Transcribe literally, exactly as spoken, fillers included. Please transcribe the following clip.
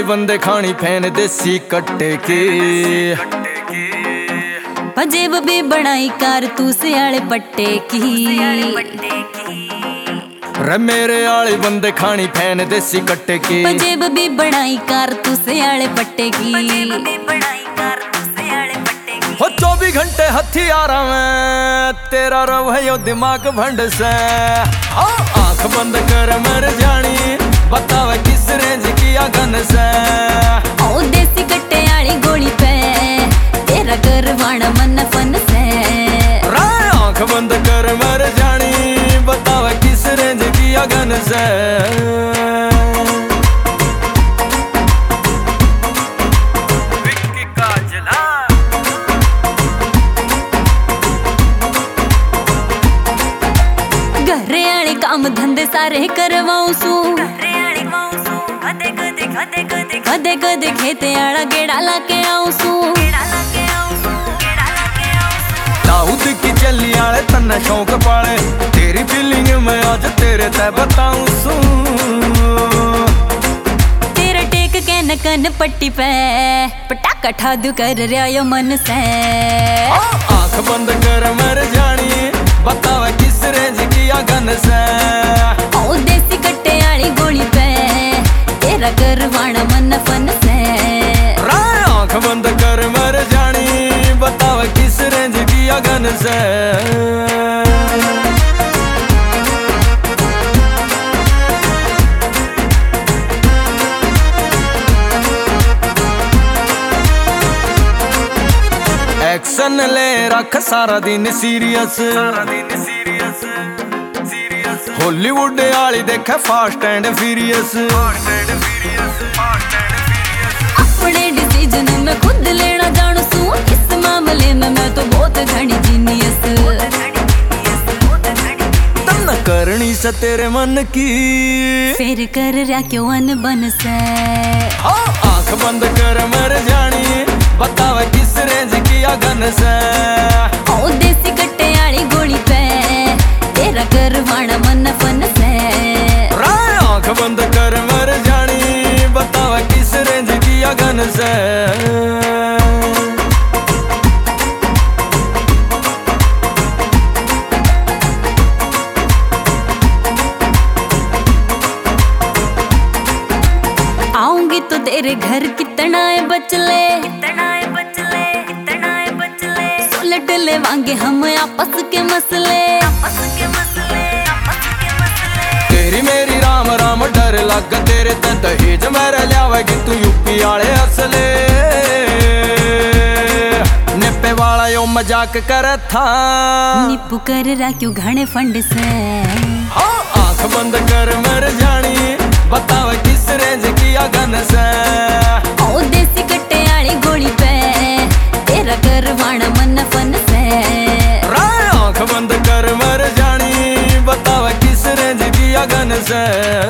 बंदे खानी फैन देसी कट्टे की। जेब भी बनाई कारतूस आले पट्टे की। रे मेरे आले बंदे खानी फैन देसी कट्टे की। जेब भी बनाई कारतूस आले पट्टे की। हो चौबीस घंटे हथियारा में तेरा रवैयो दिमाग भंड से। आंख बंद कर मर जानी बतावे किस रेंज किया गन से। ओ देसी कट्टे आली गोली पे तेरा करवाना मन फन से। आंख बंद कर मर जानी बतावे किस रेंज किया गन से। घरे आले काम धंधे सारे करवाऊं सू। कदे कदे खेते आला गेड़ा लाके आऊं सू। दाऊद की चली आले तन्ने शौक पाले तेरी फीलिंग में आज तेरे ते बताऊं सू। तेरे टेक के न कन पट्टी पे पटाखा ठादू कर रहा यो मन से। आंख बंद कर मर जानी बतावे किस रेंज किया गन से। ओ देसी कट्टे आली गोली पे तेरा करवाना मन फन से। आंख बंद कर मर जानी बतावे किस रेंज किया गन से। एक्शन ले रख सारा दिन सीरियस। हॉलीवुड आली देखे फास्ट एंड फ्यूरियस। अपने डिसीजन में खुद लेना जानू सू। इस मामले में मैं तो बहुत घनी जीनियस। तम न करनी से तेरे मन की फिर कर रहा क्यों अनबन से। आंख बंद कर मर जानी बतावे किस रेंज किया गन से। ओ देसी कट्टे आली गोली पे तेरा करवाना मन फन से। आंख बंद कर मर जानी बतावे किस रेंज किया गन से। आऊंगी तो तेरे घर कितना है बचले। सुलट ले वांगे हम आपस के मसले। तेरी मेरी राम राम डर लग तेरे ते दहेज मेरे लियावेगी तू यूपी आले असले। निप्पे वाला यो मजाक करे था निप्पू कर रहा क्यों घने फंड से। आंख बंद कर मर जानी बतावे किस रेंज किया गन से। ओ देसी कट्टे आली गोली पे तेरा करवाना मन फन से। आंख बंद कर मर जानी बतावे किस रेंज किया गन से।